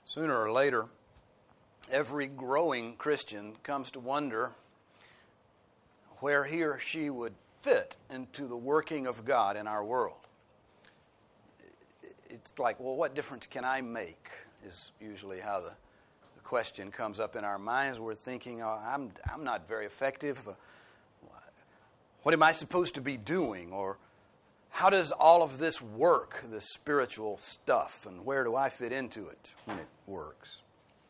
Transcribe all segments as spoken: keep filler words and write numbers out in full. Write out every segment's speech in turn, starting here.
Sooner or later, every growing Christian comes to wonder where he or she would fit into the working of God in our world. It's like, well, what difference can I make, is usually how the, the question comes up in our minds. We're thinking, oh, I'm, I'm not very effective. What am I supposed to be doing? Or how does all of this work, this spiritual stuff, and where do I fit into it when it works?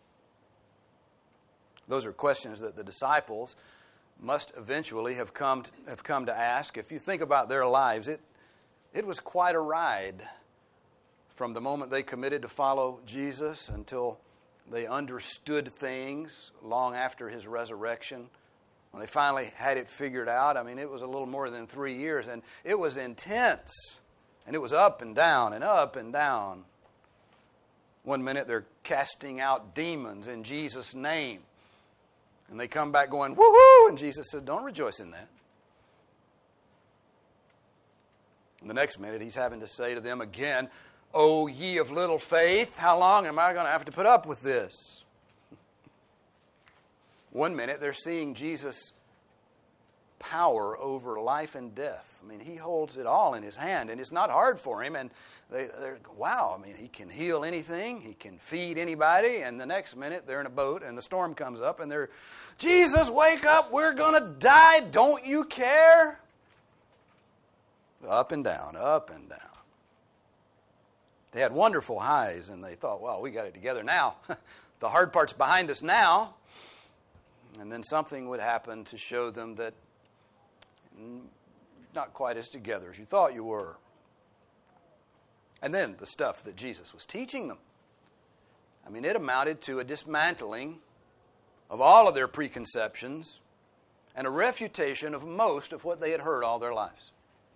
Those are questions that the disciples must eventually have come to, have come to ask. If you think about their lives, it it was quite a ride from the moment they committed to follow Jesus until they understood things long after His resurrection. When they finally had it figured out, I mean, it was a little more than three years, and it was intense. And it was up and down and up and down. One minute they're casting out demons in Jesus' name. And they come back going, woohoo! And Jesus said, don't rejoice in that. And the next minute He's having to say to them again, O ye of little faith, how long am I going to have to put up with this? One minute they're seeing Jesus' power over life and death. I mean, He holds it all in His hand, and it's not hard for Him. And they, they're, wow, I mean, He can heal anything. He can feed anybody. And the next minute they're in a boat, and the storm comes up, and they're, Jesus, wake up, we're going to die. Don't you care? Up and down, up and down. They had wonderful highs, and they thought, well, we got it together now. The hard part's behind us now. And then something would happen to show them that not quite as together as you thought you were. And then the stuff that Jesus was teaching them. I mean, it amounted to a dismantling of all of their preconceptions and a refutation of most of what they had heard all their lives.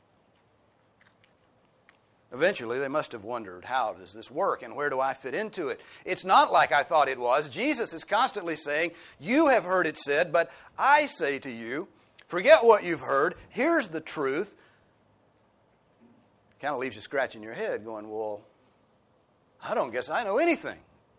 Eventually, they must have wondered, how does this work and where do I fit into it? It's not like I thought it was. Jesus is constantly saying, you have heard it said, but I say to you, forget what you've heard. Here's the truth. Kind of leaves you scratching your head going, well, I don't guess I know anything.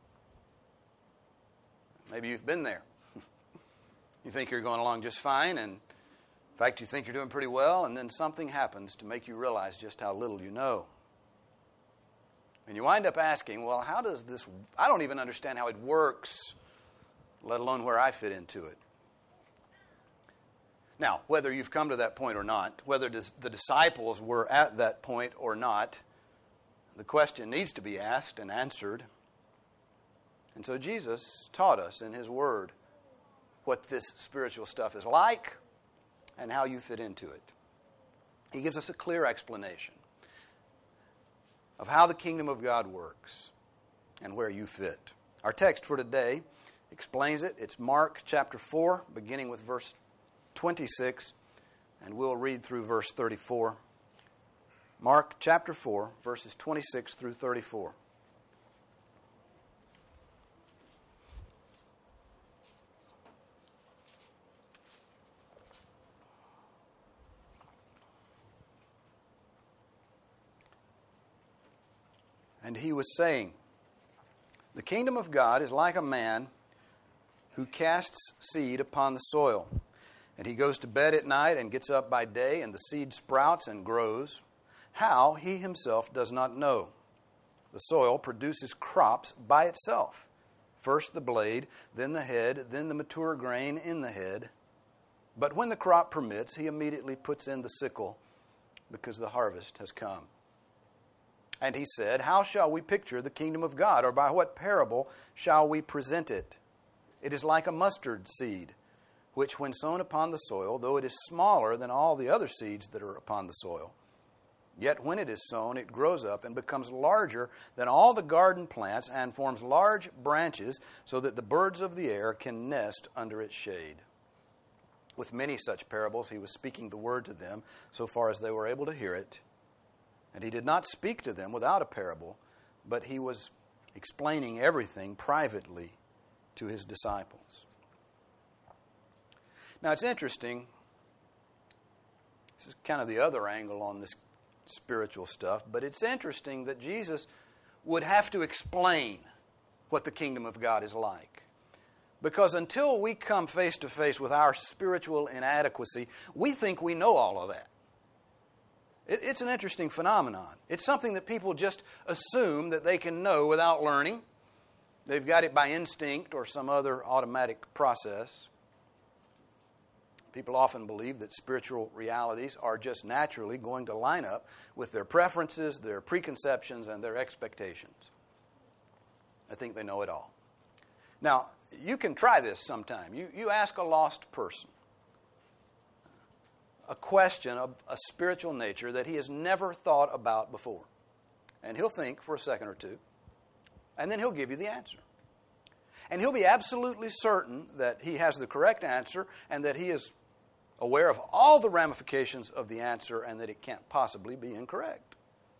Maybe you've been there. You think you're going along just fine, and in fact, you think you're doing pretty well, and then something happens to make you realize just how little you know. And you wind up asking, well, how does this, I don't even understand how it works, let alone where I fit into it. Now, whether you've come to that point or not, whether the disciples were at that point or not, the question needs to be asked and answered. And so Jesus taught us in His Word what this spiritual stuff is like and how you fit into it. He gives us a clear explanation of how the kingdom of God works and where you fit. Our text for today explains it. It's Mark chapter four, beginning with verse twenty-six, and we'll read through verse thirty-four. Mark chapter four, verses twenty-six through thirty-four. And He was saying, the kingdom of God is like a man who casts seed upon the soil. And he goes to bed at night and gets up by day, and the seed sprouts and grows. How, he himself does not know. The soil produces crops by itself. First the blade, then the head, then the mature grain in the head. But when the crop permits, he immediately puts in the sickle, because the harvest has come. And he said, how shall we picture the kingdom of God, or by what parable shall we present it? It is like a mustard seed, which when sown upon the soil, though it is smaller than all the other seeds that are upon the soil, yet when it is sown, it grows up and becomes larger than all the garden plants and forms large branches, so that the birds of the air can nest under its shade. With many such parables, he was speaking the word to them, so far as they were able to hear it. And he did not speak to them without a parable, but he was explaining everything privately to his disciples. Now, it's interesting. This is kind of the other angle on this spiritual stuff, but it's interesting that Jesus would have to explain what the kingdom of God is like. Because until we come face to face with our spiritual inadequacy, we think we know all of that. It, it's an interesting phenomenon. It's something that people just assume that they can know without learning. They've got it by instinct or some other automatic process. People often believe that spiritual realities are just naturally going to line up with their preferences, their preconceptions, and their expectations. I think they know it all. Now, you can try this sometime. You, you ask a lost person a question of a spiritual nature that he has never thought about before. And he'll think for a second or two, and then he'll give you the answer. And he'll be absolutely certain that he has the correct answer and that he is aware of all the ramifications of the answer and that it can't possibly be incorrect.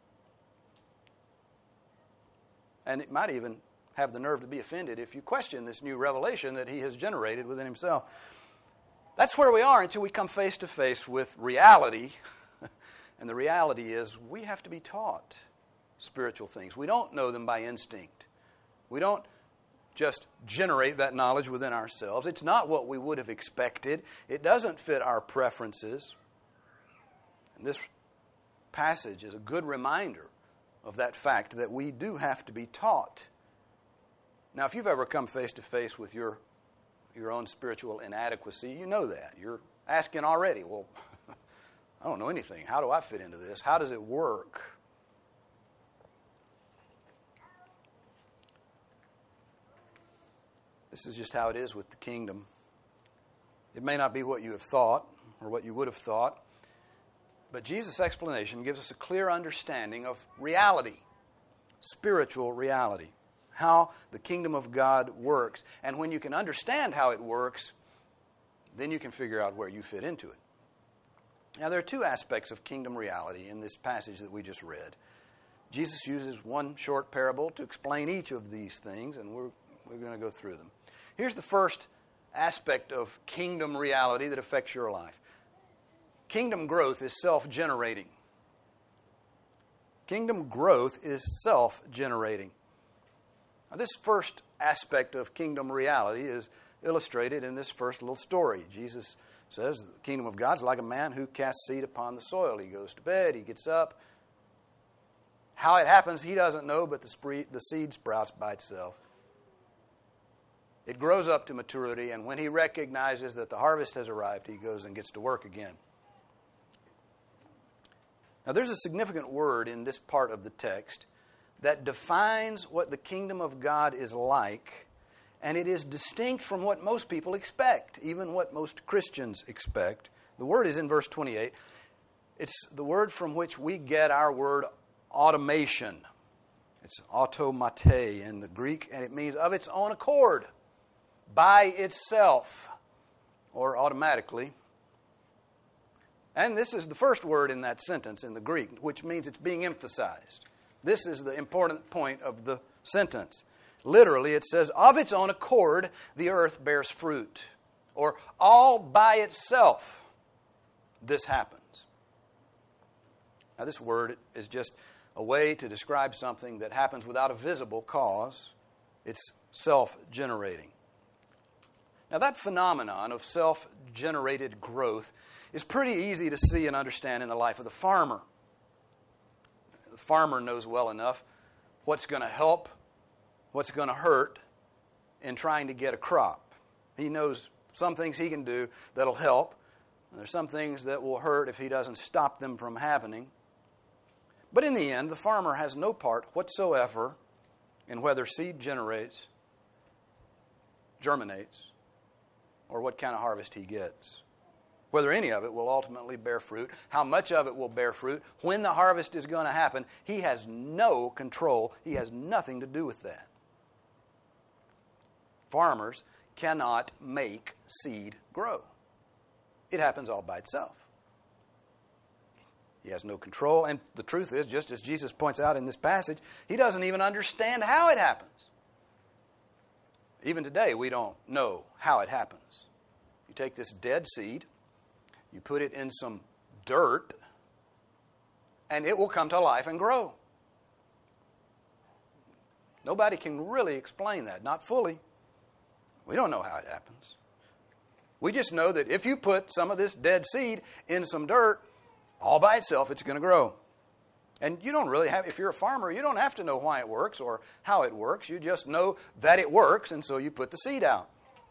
And it might even have the nerve to be offended if you question this new revelation that he has generated within himself. That's where we are until we come face to face with reality. And the reality is we have to be taught spiritual things. We don't know them by instinct. We don't just generate that knowledge within ourselves. It's not what we would have expected. It doesn't fit our preferences. And this passage is a good reminder of that fact that we do have to be taught. Now, if you've ever come face to face with your your own spiritual inadequacy, you know that. You're asking already, well, I don't know anything. How do I fit into this? How does it work? This is just how it is with the kingdom. It may not be what you have thought or what you would have thought, but Jesus' explanation gives us a clear understanding of reality, spiritual reality, how the kingdom of God works. And when you can understand how it works, then you can figure out where you fit into it. Now, there are two aspects of kingdom reality in this passage that we just read. Jesus uses one short parable to explain each of these things, and we're, we're going to go through them. Here's the first aspect of kingdom reality that affects your life. Kingdom growth is self-generating. Kingdom growth is self-generating. Now, this first aspect of kingdom reality is illustrated in this first little story. Jesus says the kingdom of God is like a man who casts seed upon the soil. He goes to bed, he gets up. How it happens, he doesn't know, but the, spree- the seed sprouts by itself. It grows up to maturity, and when he recognizes that the harvest has arrived, he goes and gets to work again. Now, there's a significant word in this part of the text that defines what the kingdom of God is like, and it is distinct from what most people expect, even what most Christians expect. The word is in verse twenty-eight. It's the word from which we get our word automation. It's automate in the Greek, and it means of its own accord, by itself, or automatically. And this is the first word in that sentence in the Greek, which means it's being emphasized. This is the important point of the sentence. Literally, it says, of its own accord, the earth bears fruit. Or all by itself, this happens. Now, this word is just a way to describe something that happens without a visible cause. It's self-generating. Now, that phenomenon of self-generated growth is pretty easy to see and understand in the life of the farmer. The farmer knows well enough what's going to help, what's going to hurt in trying to get a crop. He knows some things he can do that'll help, and there's some things that will hurt if he doesn't stop them from happening. But in the end, the farmer has no part whatsoever in whether seed generates, germinates, or what kind of harvest he gets. Whether any of it will ultimately bear fruit, how much of it will bear fruit, when the harvest is going to happen, he has no control. He has nothing to do with that. Farmers cannot make seed grow. It happens all by itself. He has no control, and the truth is, just as Jesus points out in this passage, he doesn't even understand how it happens. Even today, we don't know how it happens. You take this dead seed, you put it in some dirt, and it will come to life and grow. Nobody can really explain that, not fully. We don't know how it happens. We just know that if you put some of this dead seed in some dirt, all by itself, it's going to grow. And you don't really have, if you're a farmer, you don't have to know why it works or how it works. You just know that it works, and so you put the seed out.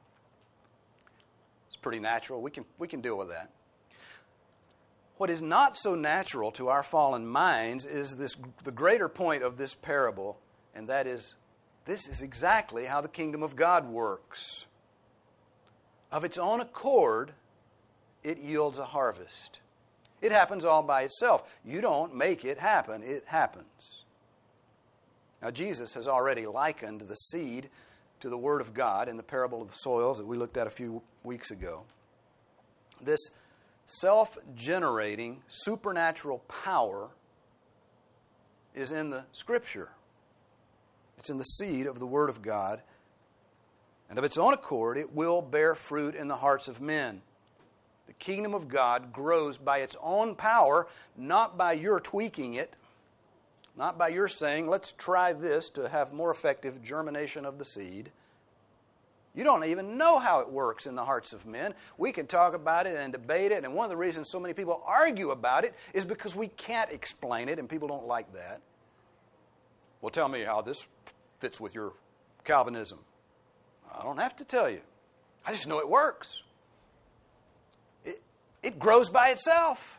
It's pretty natural. We can, we can deal with that. What is not so natural to our fallen minds is this, the greater point of this parable, and that is, this is exactly how the kingdom of God works. Of its own accord, it yields a harvest. It happens all by itself. You don't make it happen. It happens. Now, Jesus has already likened the seed to the Word of God in the parable of the soils that we looked at a few weeks ago. This self-generating supernatural power is in the Scripture. It's in the seed of the Word of God. And of its own accord, it will bear fruit in the hearts of men. The kingdom of God grows by its own power, not by your tweaking it, not by your saying, let's try this to have more effective germination of the seed. You don't even know how it works in the hearts of men. We can talk about it and debate it, and one of the reasons so many people argue about it is because we can't explain it, and people don't like that. Well, tell me how this fits with your Calvinism. I don't have to tell you. I just know it works. It, it grows by itself.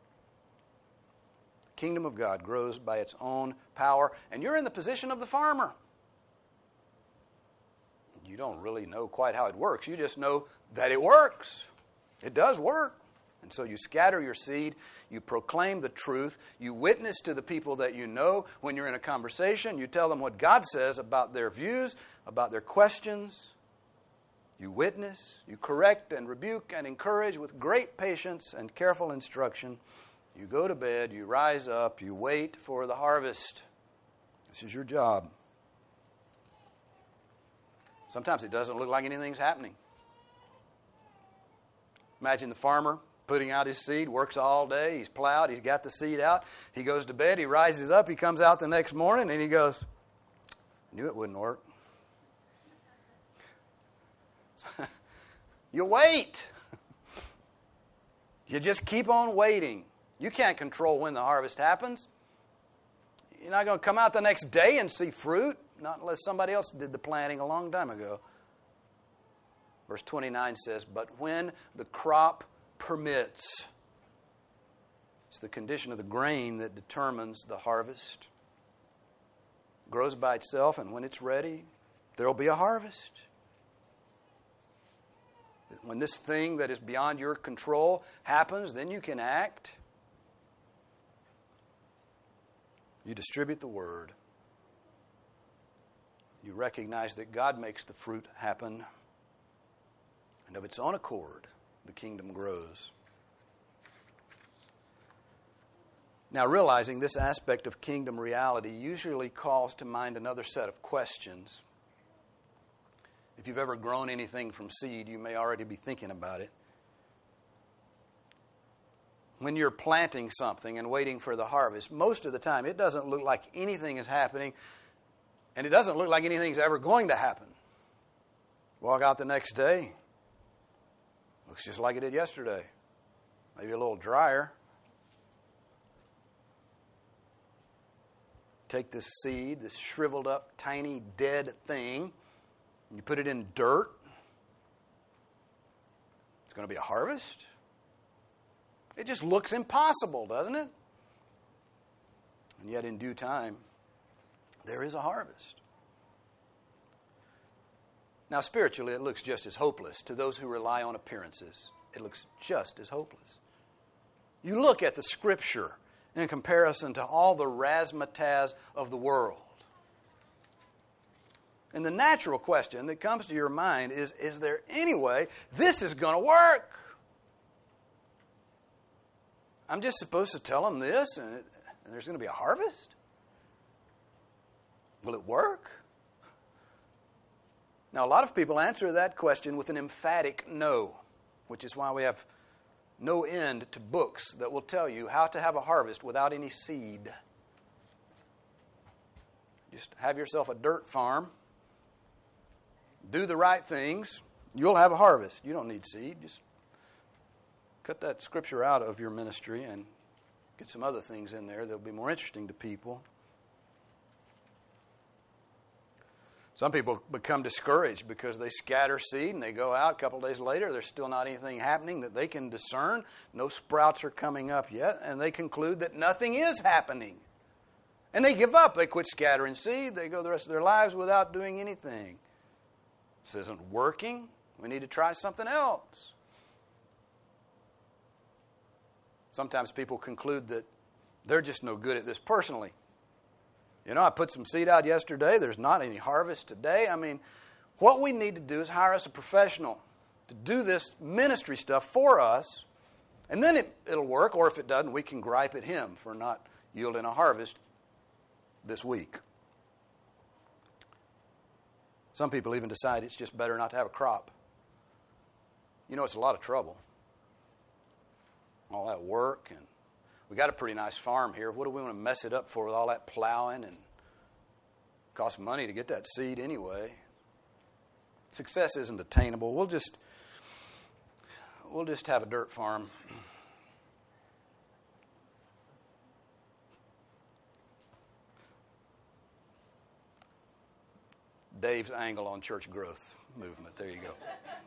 The kingdom of God grows by its own power, and you're in the position of the farmer. You don't really know quite how it works. You just know that it works. It does work. And so you scatter your seed, you proclaim the truth, you witness to the people that you know when you're in a conversation, you tell them what God says about their views, about their questions. You witness, you correct and rebuke and encourage with great patience and careful instruction. You go to bed, you rise up, you wait for the harvest. This is your job. Sometimes it doesn't look like anything's happening. Imagine the farmer putting out his seed, works all day, he's plowed, he's got the seed out, he goes to bed, he rises up, he comes out the next morning, and he goes, I knew it wouldn't work. You wait. You just keep on waiting. You can't control when the harvest happens. You're not going to come out the next day and see fruit, not unless somebody else did the planting a long time ago. Verse twenty-nine says, but when the crop permits, it's the condition of the grain that determines the harvest. It grows by itself, and when it's ready, there will be a harvest. When this thing that is beyond your control happens, then you can act. You distribute the word. You recognize that God makes the fruit happen. And of its own accord, the kingdom grows. Now, realizing this aspect of kingdom reality usually calls to mind another set of questions. If you've ever grown anything from seed, you may already be thinking about it. When you're planting something and waiting for the harvest, most of the time it doesn't look like anything is happening, and it doesn't look like anything's ever going to happen. Walk out the next day, looks just like it did yesterday. Maybe a little drier. Take this seed, this shriveled up, tiny, dead thing, and you put it in dirt. It's going to be a harvest. It just looks impossible, doesn't it? And yet in due time, there is a harvest. Now, spiritually, it looks just as hopeless to those who rely on appearances. It looks just as hopeless. You look at the Scripture in comparison to all the razzmatazz of the world. And the natural question that comes to your mind is, is there any way this is going to work? I'm just supposed to tell them this and, it, and there's going to be a harvest? Will it work? Now, a lot of people answer that question with an emphatic no, which is why we have no end to books that will tell you how to have a harvest without any seed. Just have yourself a dirt farm. Do the right things. You'll have a harvest. You don't need seed. Just cut that scripture out of your ministry and get some other things in there that'll be more interesting to people. Some people become discouraged because they scatter seed and they go out a couple days later. There's still not anything happening that they can discern. No sprouts are coming up yet. And they conclude that nothing is happening. And they give up. They quit scattering seed. They go the rest of their lives without doing anything. This isn't working. We need to try something else. Sometimes people conclude that they're just no good at this personally. You know, I put some seed out yesterday. There's not any harvest today. I mean, what we need to do is hire us a professional to do this ministry stuff for us, and then it, it'll work. Or if it doesn't, we can gripe at him for not yielding a harvest this week. Some people even decide it's just better not to have a crop. You know, it's a lot of trouble. All that work, and we got a pretty nice farm here. What do we want to mess it up for with all that plowing? And it costs money to get that seed anyway. Success isn't attainable. We'll just we'll just have a dirt farm. Dave's angle on church growth movement. There you go.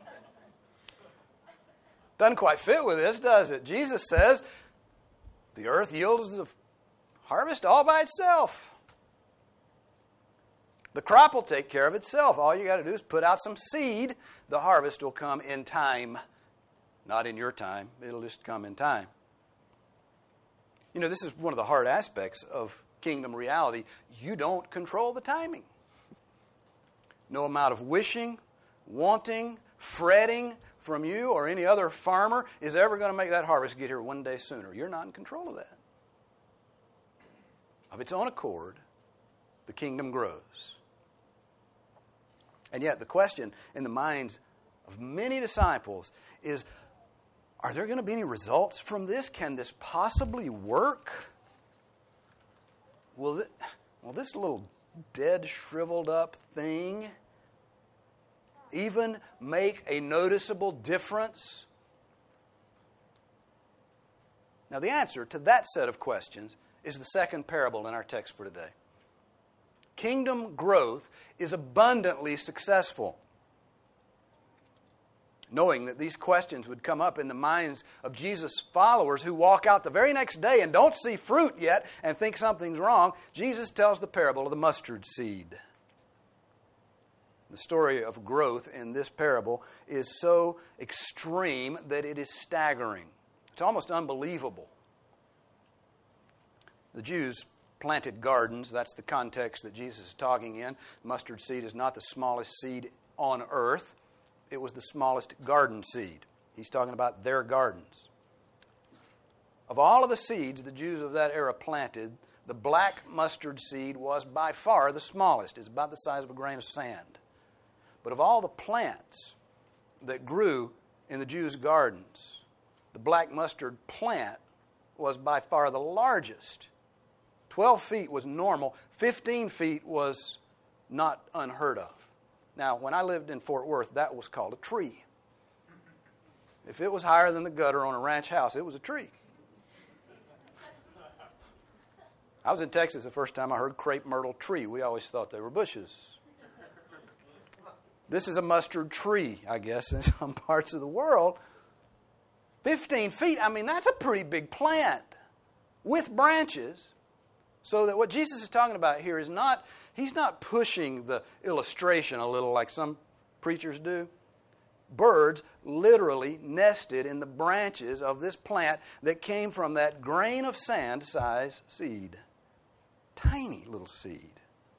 Doesn't quite fit with this, does it? Jesus says the earth yields the harvest all by itself. The crop will take care of itself. All you got to do is put out some seed. The harvest will come in time. Not in your time. It'll just come in time. You know, this is one of the hard aspects of kingdom reality. You don't control the timing. No amount of wishing, wanting, fretting from you or any other farmer is ever going to make that harvest get here one day sooner. You're not in control of that. Of its own accord, the kingdom grows. And yet the question in the minds of many disciples is, are there going to be any results from this? Can this possibly work? Will this, will this little dead, shriveled up thing even make a noticeable difference? Now, the answer to that set of questions is the second parable in our text for today. Kingdom growth is abundantly successful. Knowing that these questions would come up in the minds of Jesus' followers who walk out the very next day and don't see fruit yet and think something's wrong, Jesus tells the parable of the mustard seed. The story of growth in this parable is so extreme that it is staggering. It's almost unbelievable. The Jews planted gardens. That's the context that Jesus is talking in. Mustard seed is not the smallest seed on earth. It was the smallest garden seed. He's talking about their gardens. Of all of the seeds the Jews of that era planted, the black mustard seed was by far the smallest. It's about the size of a grain of sand. But of all the plants that grew in the Jews' gardens, the black mustard plant was by far the largest. Twelve feet was normal. Fifteen feet was not unheard of. Now, when I lived in Fort Worth, that was called a tree. If it was higher than the gutter on a ranch house, it was a tree. I was in Texas the first time I heard crepe myrtle tree. We always thought they were bushes. This is a mustard tree, I guess, in some parts of the world. Fifteen feet, I mean, that's a pretty big plant with branches. So that what Jesus is talking about here is not, he's not pushing the illustration a little like some preachers do. Birds literally nested in the branches of this plant that came from that grain of sand size seed. Tiny little seed.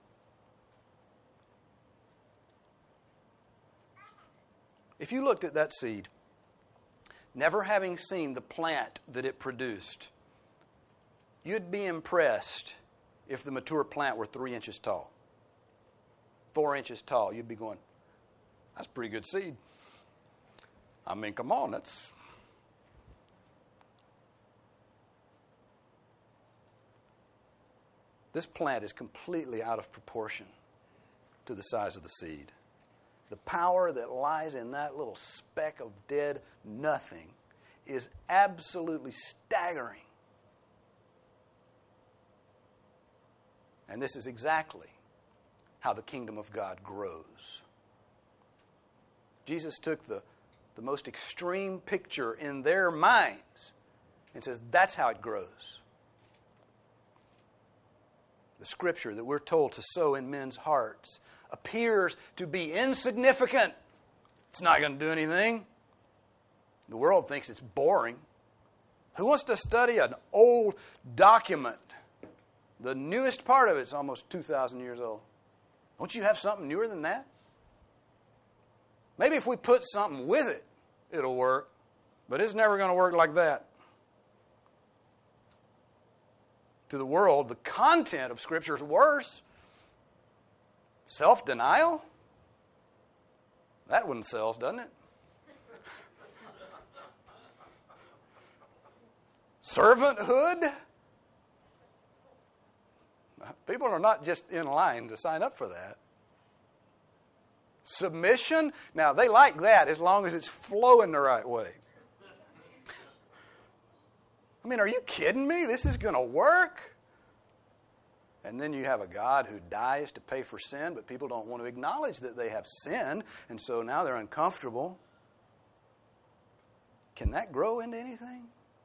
If you looked at that seed, never having seen the plant that it produced, you'd be impressed if the mature plant were three inches tall. Four inches tall. You'd be going, that's a pretty good seed. I mean, come on, that's... This plant is completely out of proportion to the size of the seed. The power that lies in that little speck of dead nothing is absolutely staggering. And this is exactly how the kingdom of God grows. Jesus took the, the most extreme picture in their minds and says, that's how it grows. The scripture that we're told to sow in men's hearts appears to be insignificant. It's not going to do anything. The world thinks it's boring. Who wants to study an old document? The newest part of it's almost two thousand years old. Don't you have something newer than that? Maybe if we put something with it, it'll work. But it's never going to work like that. To the world, the content of Scripture is worse. Self-denial? That one sells, doesn't it? Servanthood? People are not just in line to sign up for that. Submission? Now, they like that as long as it's flowing the right way. I mean, are you kidding me? This is going to work? And then you have a God who dies to pay for sin, but people don't want to acknowledge that they have sinned, and so now they're uncomfortable. Can that grow into anything?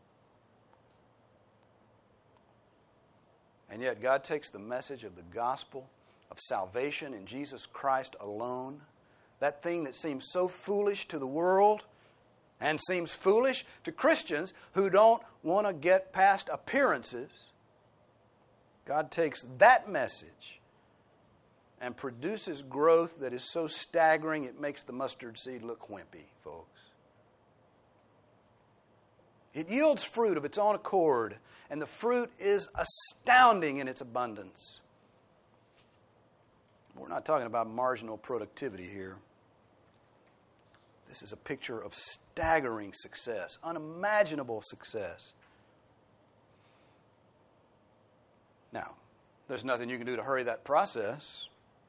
And yet God takes the message of the gospel of salvation in Jesus Christ alone, that thing that seems so foolish to the world and seems foolish to Christians who don't want to get past appearances. God takes that message and produces growth that is so staggering it makes the mustard seed look wimpy, folks. It yields fruit of its own accord, and the fruit is astounding in its abundance. We're not talking about marginal productivity here. This is a picture of staggering success, unimaginable success. Now, there's nothing you can do to hurry that process.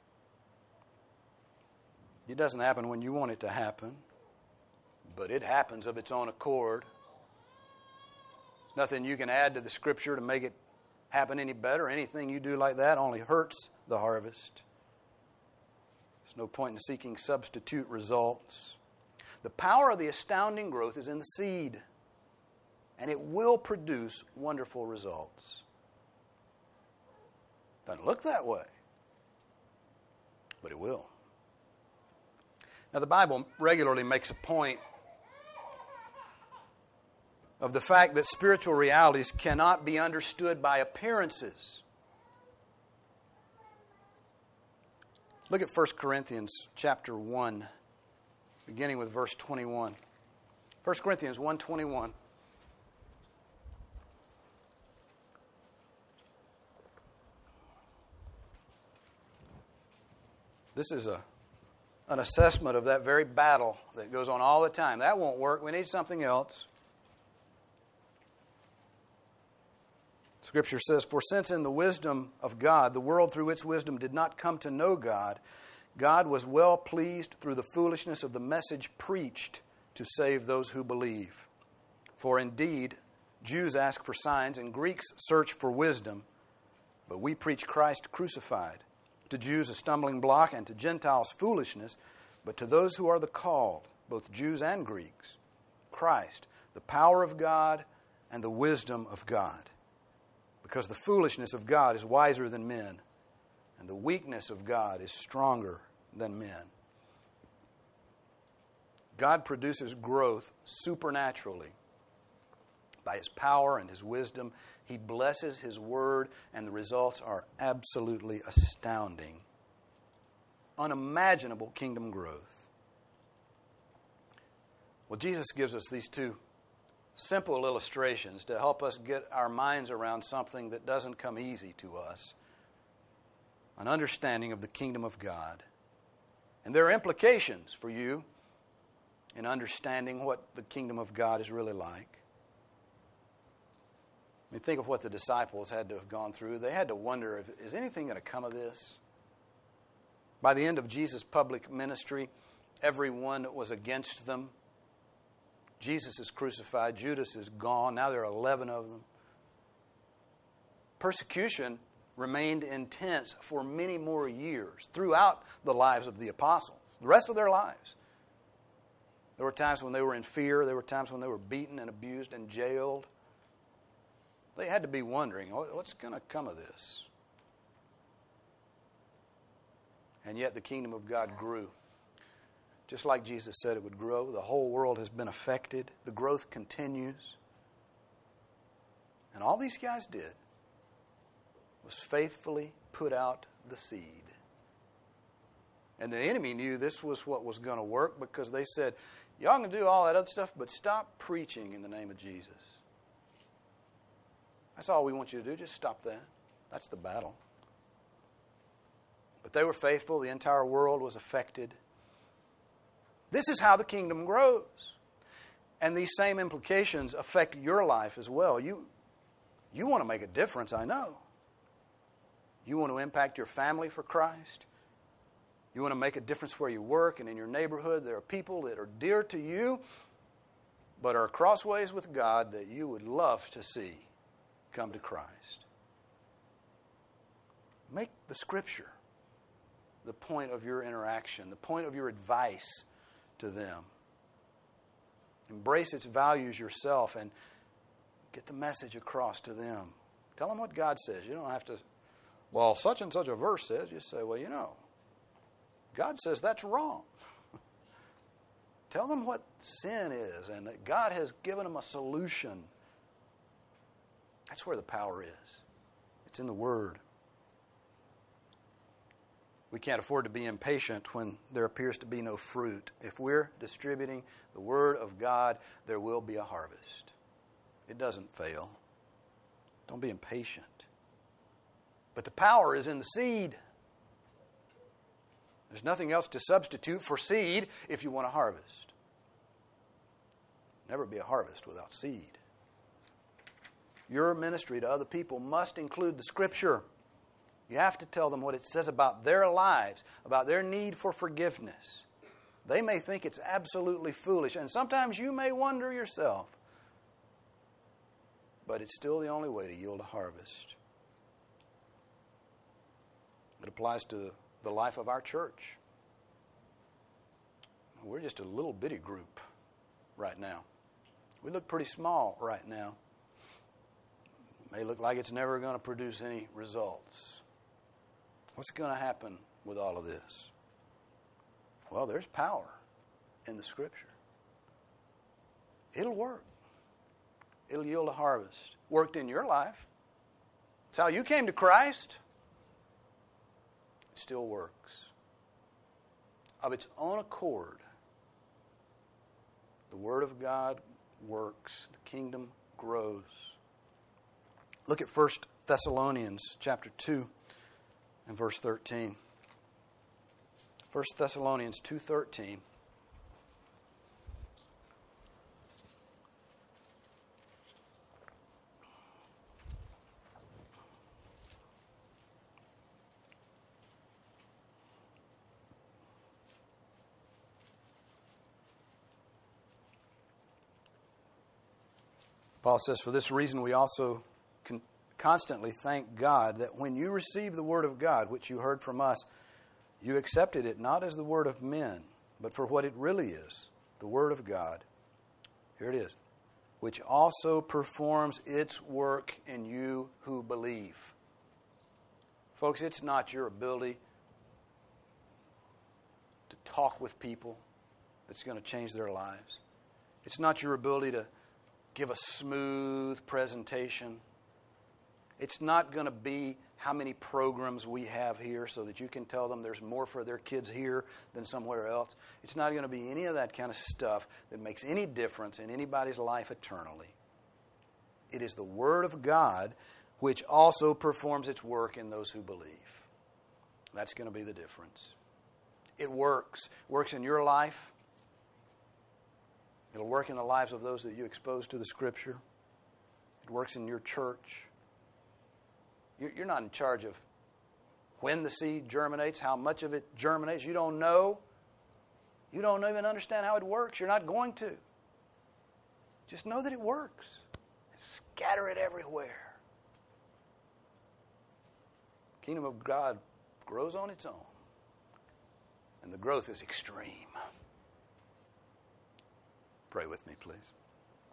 It doesn't happen when you want it to happen, but it happens of its own accord. Nothing you can add to the Scripture to make it happen any better. Anything you do like that only hurts the harvest. There's no point in seeking substitute results. The power of the astounding growth is in the seed, and it will produce wonderful results. Doesn't look that way, but it will. Now, the Bible regularly makes a point of the fact that spiritual realities cannot be understood by appearances. Look at First Corinthians chapter one, beginning with verse twenty-one. First Corinthians one twenty-one. This is a, an assessment of that very battle that goes on all the time. That won't work. We need something else. Scripture says, "For since in the wisdom of God, the world through its wisdom did not come to know God, God was well pleased through the foolishness of the message preached to save those who believe. For indeed, Jews ask for signs and Greeks search for wisdom, but we preach Christ crucified. To Jews a stumbling block and to Gentiles foolishness, but to those who are the called, both Jews and Greeks, Christ, the power of God and the wisdom of God. Because the foolishness of God is wiser than men, and the weakness of God is stronger than men." God produces growth supernaturally by His power and His wisdom. He blesses His word, and the results are absolutely astounding. Unimaginable kingdom growth. Well, Jesus gives us these two simple illustrations to help us get our minds around something that doesn't come easy to us. An understanding of the kingdom of God. And there are implications for you in understanding what the kingdom of God is really like. I mean, think of what the disciples had to have gone through. They had to wonder, if, is anything going to come of this? By the end of Jesus' public ministry, everyone was against them. Jesus is crucified. Judas is gone. Now there are eleven of them. Persecution remained intense for many more years throughout the lives of the apostles, the rest of their lives. There were times when they were in fear. There were times when they were beaten and abused and jailed. They had to be wondering, what's going to come of this? And yet the kingdom of God grew. Just like Jesus said it would grow. The whole world has been affected. The growth continues. And all these guys did was faithfully put out the seed. And the enemy knew this was what was going to work, because they said, y'all can do all that other stuff, but stop preaching in the name of Jesus. That's all we want you to do. Just stop that. That's the battle. But they were faithful. The entire world was affected. This is how the kingdom grows. And these same implications affect your life as well. You, you want to make a difference, I know. You want to impact your family for Christ. You want to make a difference where you work and in your neighborhood. There are people that are dear to you, but are crossways with God that you would love to see come to Christ. Make the Scripture the point of your interaction, the point of your advice to them. Embrace its values yourself and get the message across to them. Tell them what God says. You don't have to, well, such and such a verse says. You say, well, you know, God says that's wrong. Tell them what sin is and that God has given them a solution. That's where the power is. It's in the Word. We can't afford to be impatient when there appears to be no fruit. If we're distributing the Word of God, there will be a harvest. It doesn't fail. Don't be impatient. But the power is in the seed. There's nothing else to substitute for seed if you want a harvest. Never be a harvest without seed. Your ministry to other people must include the Scripture. You have to tell them what it says about their lives, about their need for forgiveness. They may think it's absolutely foolish, and sometimes you may wonder yourself. But it's still the only way to yield a harvest. It applies to the life of our church. We're just a little bitty group right now. We look pretty small right now. It may look like it's never going to produce any results. What's going to happen with all of this? Well, there's power in the Scripture. It'll work. It'll yield a harvest. Worked in your life. It's how you came to Christ. It still works. Of its own accord, the Word of God works. The kingdom grows. Look at First Thessalonians chapter two and verse thirteen. First Thessalonians two thirteen. Paul says, for this reason we also con- constantly thank God that when you received the word of God, which you heard from us, you accepted it not as the word of men, but for what it really is, the word of God. Here it is. Which also performs its work in you who believe. Folks, it's not your ability to talk with people that's going to change their lives. It's not your ability to give a smooth presentation. It's not going to be how many programs we have here so that you can tell them there's more for their kids here than somewhere else. It's not going to be any of that kind of stuff that makes any difference in anybody's life eternally. It is the Word of God which also performs its work in those who believe. That's going to be the difference. It works. It works in your life. It'll work in the lives of those that you expose to the Scripture. It works in your church. You're not in charge of when the seed germinates, how much of it germinates. You don't know. You don't even understand how it works. You're not going to. Just know that it works. And scatter it everywhere. The kingdom of God grows on its own. And the growth is extreme. Pray with me, please.